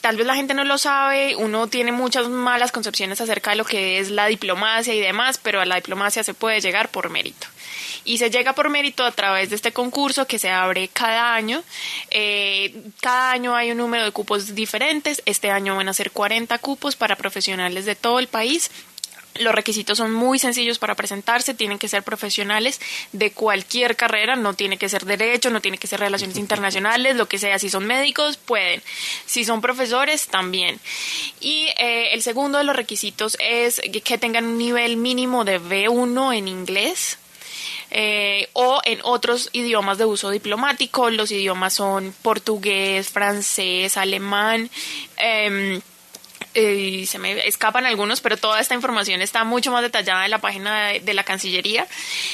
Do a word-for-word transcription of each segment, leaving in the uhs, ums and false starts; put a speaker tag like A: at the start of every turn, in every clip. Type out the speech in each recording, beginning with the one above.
A: tal vez la gente no lo sabe, uno tiene muchas malas concepciones acerca de lo que es la diplomacia y demás, pero a la diplomacia se puede llegar por mérito. Y se llega por mérito a través de este concurso que se abre cada año. Eh, cada año hay un número de cupos diferentes. Este año van a ser cuarenta cupos para profesionales de todo el país. Los requisitos son muy sencillos para presentarse, tienen que ser profesionales de cualquier carrera, no tiene que ser derecho, no tiene que ser relaciones internacionales, lo que sea. Si son médicos, pueden. Si son profesores, también. Y eh, el segundo de los requisitos es que tengan un nivel mínimo de B uno en inglés. Eh, o en otros idiomas de uso diplomático. Los idiomas son portugués, francés, alemán, eh, eh, se me escapan algunos, pero toda esta información está mucho más detallada en la página de, de la Cancillería.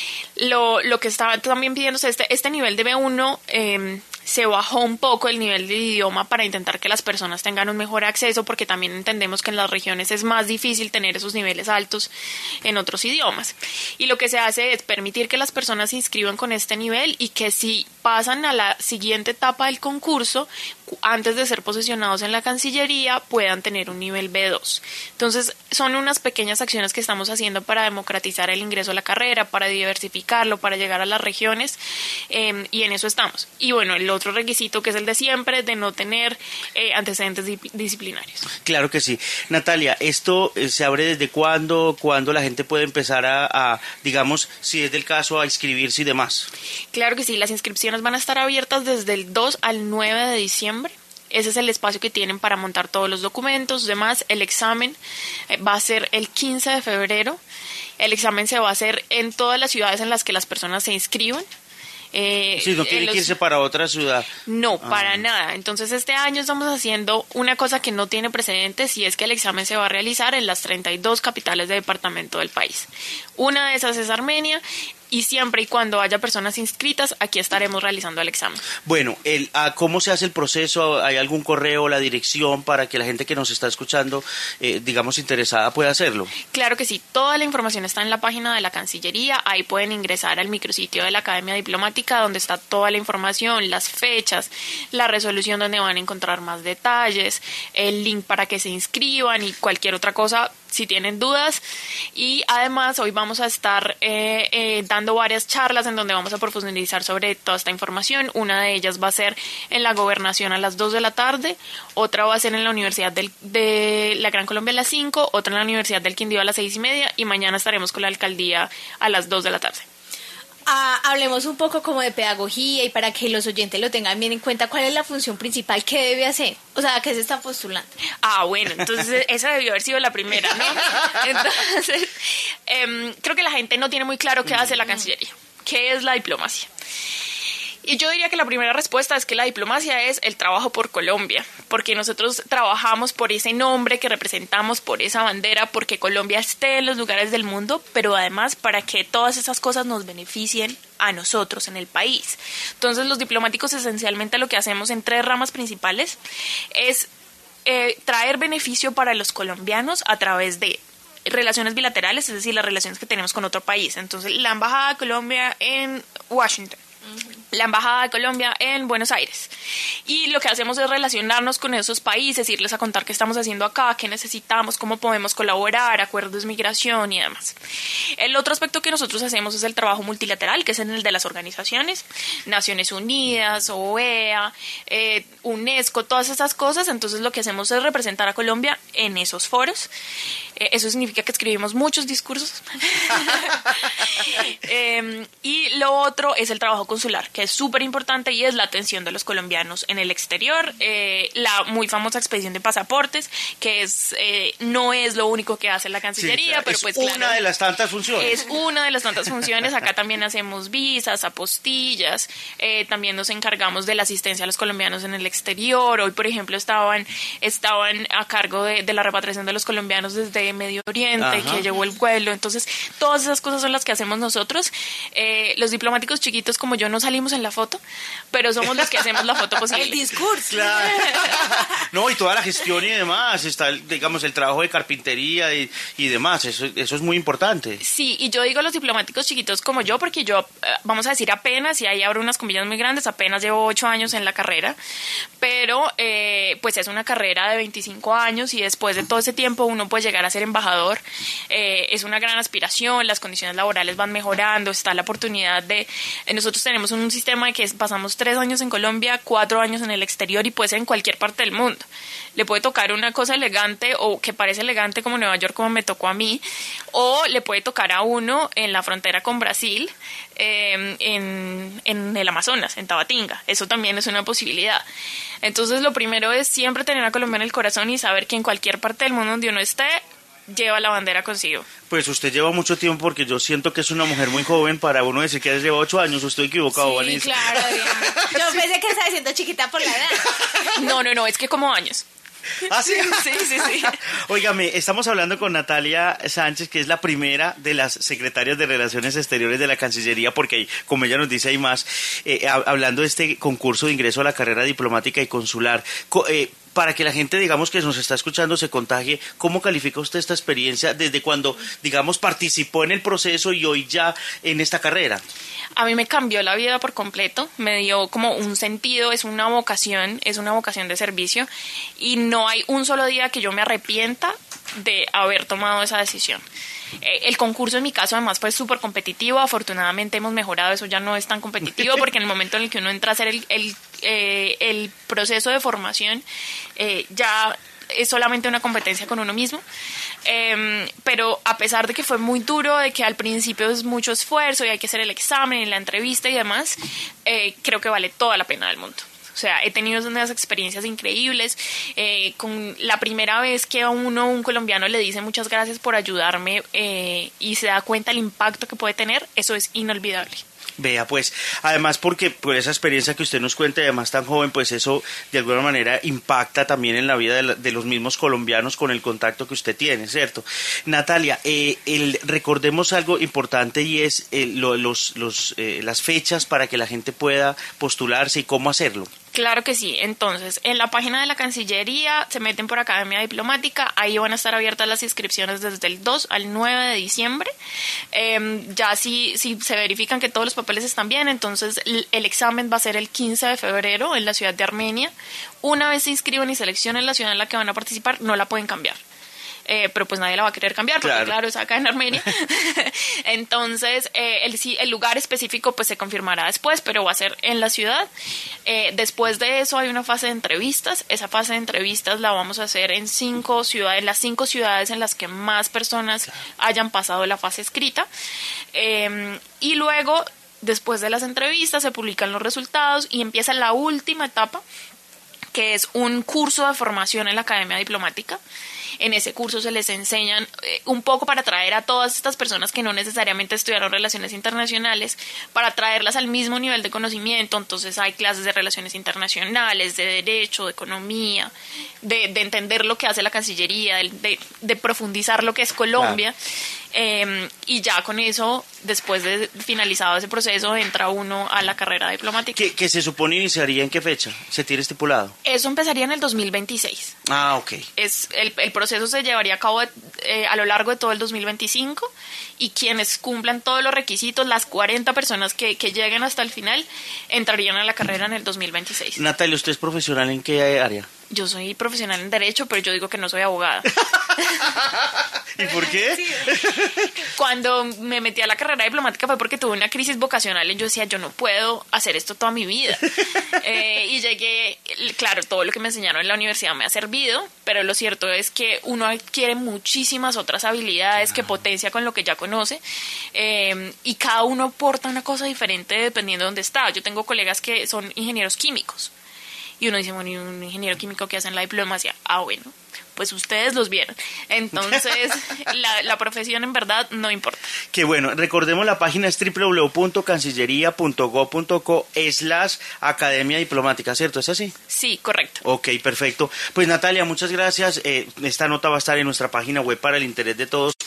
A: Lo, lo que está también pidiéndose, este, este nivel de B uno, eh, se bajó un poco el nivel de idioma para intentar que las personas tengan un mejor acceso, porque también entendemos que en las regiones es más difícil tener esos niveles altos en otros idiomas. Y lo que se hace es permitir que las personas se inscriban con este nivel y que si pasan a la siguiente etapa del concurso, antes de ser posesionados en la Cancillería, puedan tener un nivel B dos. Entonces, son unas pequeñas acciones que estamos haciendo para democratizar el ingreso a la carrera, para diversificarlo, para llegar a las regiones, eh, y en eso estamos. Y bueno, el otro requisito, que es el de siempre, de no tener eh, antecedentes di- disciplinarios.
B: Claro que sí. Natalia, ¿esto eh, se abre desde cuándo? ¿Cuándo la gente puede empezar a, a, digamos, si es del caso, a inscribirse y demás?
A: Claro que sí, las inscripciones van a estar abiertas desde el dos al nueve de diciembre. Ese es el espacio que tienen para montar todos los documentos, demás. El examen eh, va a ser el quince de febrero. El examen se va a hacer en todas las ciudades en las que las personas se inscriban.
B: Eh, sí, no tiene los... que irse para otra ciudad.
A: No, ah. para nada. Entonces este año estamos haciendo una cosa que no tiene precedentes, y es que el examen se va a realizar en las treinta y dos capitales de departamento del país. Una de esas es Armenia, y siempre y cuando haya personas inscritas, aquí estaremos realizando el examen.
B: Bueno, el, ¿cómo se hace el proceso? ¿Hay algún correo, la dirección, para que la gente que nos está escuchando, eh, digamos, interesada, pueda hacerlo?
A: Claro que sí, toda la información está en la página de la Cancillería. Ahí pueden ingresar al micrositio de la Academia Diplomática, donde está toda la información, las fechas, la resolución donde van a encontrar más detalles, el link para que se inscriban y cualquier otra cosa si tienen dudas. Y además hoy vamos a estar eh, eh, dando varias charlas en donde vamos a profundizar sobre toda esta información. Una de ellas va a ser en la Gobernación a las dos de la tarde, otra va a ser en la Universidad del, de la Gran Colombia a las cinco, otra en la Universidad del Quindío a las seis y media, y mañana estaremos con la alcaldía a las dos de la tarde.
C: Ah, hablemos un poco como de pedagogía, y para que los oyentes lo tengan bien en cuenta, ¿cuál es la función principal? ¿Qué debe hacer? O sea, ¿a qué se está postulando?
A: Ah, bueno, entonces esa debió haber sido la primera, ¿no? Entonces, eh, creo que la gente no tiene muy claro qué hace la Cancillería, qué es la diplomacia. Y yo diría que la primera respuesta es que la diplomacia es el trabajo por Colombia, porque nosotros trabajamos por ese nombre que representamos, por esa bandera, porque Colombia esté en los lugares del mundo, pero además para que todas esas cosas nos beneficien a nosotros en el país. Entonces los diplomáticos esencialmente lo que hacemos en tres ramas principales es eh, traer beneficio para los colombianos a través de relaciones bilaterales, es decir, las relaciones que tenemos con otro país. Entonces, la Embajada de Colombia en Washington, la Embajada de Colombia en Buenos Aires, y lo que hacemos es relacionarnos con esos países, irles a contar qué estamos haciendo acá, qué necesitamos, cómo podemos colaborar, acuerdos de migración y demás. El otro aspecto que nosotros hacemos es el trabajo multilateral, que es en el de las organizaciones, Naciones Unidas, O E A, eh, UNESCO, todas esas cosas. Entonces lo que hacemos es representar a Colombia en esos foros. Eh, eso significa que escribimos muchos discursos. eh, y lo otro es el trabajo consular, que es súper importante, y es la atención de los colombianos en el exterior. Eh, la muy famosa expedición de pasaportes, que es eh, no es lo único que hace la Cancillería, sí, claro, pero
B: es
A: pues
B: una
A: claro,
B: de las tantas funciones.
A: Es una de las tantas funciones. Acá también hacemos visas, apostillas, eh, también nos encargamos de la asistencia a los colombianos en el exterior. Hoy, por ejemplo, estaban, estaban a cargo de, de la repatriación de los colombianos desde Medio Oriente, ajá, que llegó el vuelo. Entonces, todas esas cosas son las que hacemos nosotros. Eh, los diplomáticos chiquitos como yo no salimos salimos en la foto, pero somos los que hacemos la foto posible.
C: El discurso.
B: Claro. No, y toda la gestión y demás, está, digamos, el trabajo de carpintería y, y demás, eso, eso es muy importante.
A: Sí, y yo digo los diplomáticos chiquitos como yo, porque yo, vamos a decir apenas, y ahí abro unas comillas muy grandes, apenas llevo ocho años en la carrera, pero eh, pues es una carrera de veinticinco años y después de todo ese tiempo uno puede llegar a ser embajador. Eh, es una gran aspiración, las condiciones laborales van mejorando, está la oportunidad de... Eh, nosotros tenemos un sistema de que pasamos tres años en Colombia, cuatro años en el exterior y puede ser en cualquier parte del mundo. Le puede tocar una cosa elegante o que parece elegante como Nueva York, como me tocó a mí, o le puede tocar a uno en la frontera con Brasil, eh, en, en el Amazonas, en Tabatinga. Eso también es una posibilidad. Entonces, lo primero es siempre tener a Colombia en el corazón y saber que en cualquier parte del mundo donde uno esté, lleva la bandera consigo.
B: Pues usted lleva mucho tiempo porque yo siento que es una mujer muy joven para uno decir que lleva ocho años. Estoy equivocado,
C: Sí,
B: Vanessa.
C: claro, Adriana. Yo pensé que estaba diciendo chiquita por la edad.
A: No, no, no, es que como años.
B: ¿Ah, sí?
A: Sí, sí, sí.
B: Óigame, estamos hablando con Natalia Sánchez, que es la primera de las secretarias de Relaciones Exteriores de la Cancillería, porque hay, como ella nos dice, hay más, eh, hablando de este concurso de ingreso a la carrera diplomática y consular. Co eh, para que la gente, digamos, que nos está escuchando se contagie, ¿cómo califica usted esta experiencia desde cuando, digamos, participó en el proceso y hoy ya en esta carrera?
A: A mí me cambió la vida por completo, me dio como un sentido, es una vocación, es una vocación de servicio y no hay un solo día que yo me arrepienta de haber tomado esa decisión. Eh, el concurso en mi caso además fue súper competitivo, afortunadamente hemos mejorado, eso ya no es tan competitivo porque en el momento en el que uno entra a hacer el, el, eh, el proceso de formación eh, ya es solamente una competencia con uno mismo. Eh, pero a pesar de que fue muy duro, de que al principio es mucho esfuerzo y hay que hacer el examen y la entrevista y demás, eh, creo que vale toda la pena del mundo. O sea, he tenido unas experiencias increíbles. Eh, con la primera vez que a uno, un colombiano, le dice muchas gracias por ayudarme eh, y se da cuenta el impacto que puede tener, eso es inolvidable.
B: Vea, pues, además porque por esa experiencia que usted nos cuenta, y además tan joven, pues eso de alguna manera impacta también en la vida de, la, de los mismos colombianos con el contacto que usted tiene, ¿cierto? Natalia, eh, el, recordemos algo importante y es eh, lo, los, los, eh, las fechas para que la gente pueda postularse y cómo hacerlo.
A: Claro que sí. Entonces, en la página de la Cancillería se meten por Academia Diplomática, ahí van a estar abiertas las inscripciones desde el dos al nueve de diciembre. Eh, ya si, si se verifican que todos los papeles están bien, entonces el, el examen va a ser el quince de febrero en la ciudad de Armenia. Una vez se inscriban y seleccionen la ciudad en la que van a participar, no la pueden cambiar. Eh, pero pues nadie la va a querer cambiar porque claro, claro es acá en Armenia. Entonces eh, el, el lugar específico pues se confirmará después, pero va a ser en la ciudad. Eh, después de eso hay una fase de entrevistas. Esa fase de entrevistas la vamos a hacer en cinco ciudades, en las cinco ciudades en las que más personas claro. hayan pasado la fase escrita. Eh, y luego, después de las entrevistas, se publican los resultados y empieza la última etapa, que es un curso de formación en la Academia Diplomática. En ese curso se les enseñan eh, un poco para traer a todas estas personas que no necesariamente estudiaron relaciones internacionales, para traerlas al mismo nivel de conocimiento. Entonces hay clases de relaciones internacionales, de derecho, de economía, de, de entender lo que hace la Cancillería, de, de, de profundizar lo que es Colombia. Claro. Eh, y ya con eso, después de finalizado ese proceso, entra uno a la carrera diplomática.
B: ¿Qué, qué se supone iniciaría en qué fecha? ¿Se tiene estipulado?
A: Eso empezaría en el dos mil veintiséis.
B: Ah, ok.
A: Es, el, el proceso se llevaría a cabo de, eh, a lo largo de todo el dos mil veinticinco y quienes cumplan todos los requisitos, las cuarenta personas que, que lleguen hasta el final, entrarían a la carrera en el dos mil veintiséis.
B: Natalia, ¿usted es profesional en qué área?
A: Yo soy profesional en Derecho, pero yo digo que no soy abogada.
B: ¿Y por qué?
A: Cuando me metí a la carrera diplomática fue porque tuve una crisis vocacional y yo decía, yo no puedo hacer esto toda mi vida. eh, y llegué, claro, todo lo que me enseñaron en la universidad me ha servido, pero lo cierto es que uno adquiere muchísimas otras habilidades que potencia con lo que ya conoce, eh, y cada uno aporta una cosa diferente dependiendo de dónde está. Yo tengo colegas que son ingenieros químicos. Y uno dice, bueno, ¿y un ingeniero químico que hace en la diplomacia? Ah, bueno, pues ustedes los vieron. Entonces, la, la profesión en verdad no importa.
B: Qué bueno. Recordemos, la página es doble u doble u doble u punto cancillería punto gob punto co slash academia diplomática, ¿cierto? ¿Es así?
A: Sí, correcto.
B: Ok, perfecto. Pues Natalia, muchas gracias. Eh, esta nota va a estar en nuestra página web para el interés de todos.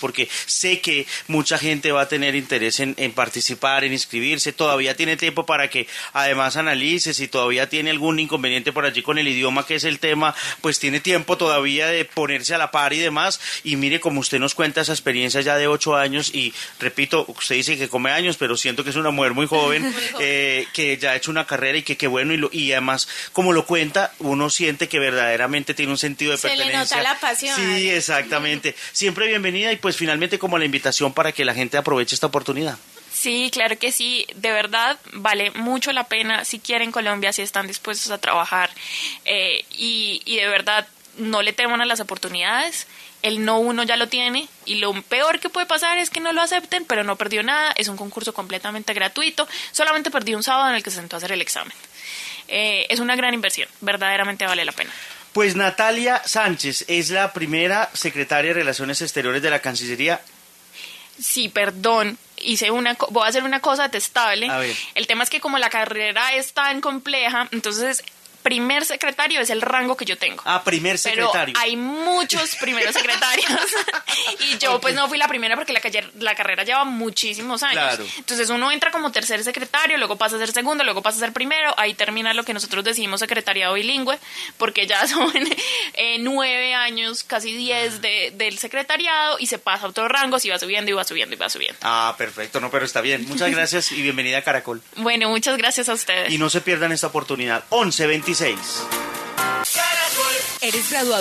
B: porque sé que mucha gente va a tener interés en, en participar, en inscribirse, todavía tiene tiempo para que además analice, si todavía tiene algún inconveniente por allí con el idioma que es el tema, pues tiene tiempo todavía de ponerse a la par y demás, y mire como usted nos cuenta esa experiencia ya de ocho años, y repito, usted dice que come años, pero siento que es una mujer muy joven, muy joven. Eh, que ya ha hecho una carrera y que qué bueno, y, lo, y además como lo cuenta, uno siente que verdaderamente tiene un sentido de
C: Se
B: pertenencia.
C: Se le nota la pasión.
B: Sí, exactamente. Siempre bienvenida, y pues finalmente como la invitación para que la gente aproveche esta oportunidad.
A: Sí, claro que sí, de verdad vale mucho la pena si quieren Colombia, si están dispuestos a trabajar, eh, y, y de verdad no le teman a las oportunidades. El no uno ya lo tiene, y lo peor que puede pasar es que no lo acepten, pero no perdió nada, es un concurso completamente gratuito, solamente perdí un sábado en el que se sentó a hacer el examen. Eh, es una gran inversión, verdaderamente vale la pena.
B: Pues Natalia Sánchez es la primera secretaria de Relaciones Exteriores de la Cancillería.
A: Sí, perdón, hice una, voy a hacer una cosa detestable.
B: A ver.
A: El tema es que como la carrera es tan compleja, entonces primer secretario es el rango que yo tengo.
B: Ah, primer secretario.
A: Pero hay muchos primeros secretarios y yo okay. pues no fui la primera porque la, la carrera lleva muchísimos años.
B: Claro.
A: Entonces uno entra como tercer secretario, luego pasa a ser segundo, luego pasa a ser primero, ahí termina lo que nosotros decimos secretariado bilingüe, porque ya son eh, nueve años, casi diez de, del secretariado, y se pasa a otros rangos y va subiendo y va subiendo y va subiendo.
B: Ah, perfecto, no, pero está bien. Muchas gracias y bienvenida a Caracol.
A: Bueno, muchas gracias a ustedes.
B: Y no se pierdan esta oportunidad. once veintiséis.
D: ¿Eres graduado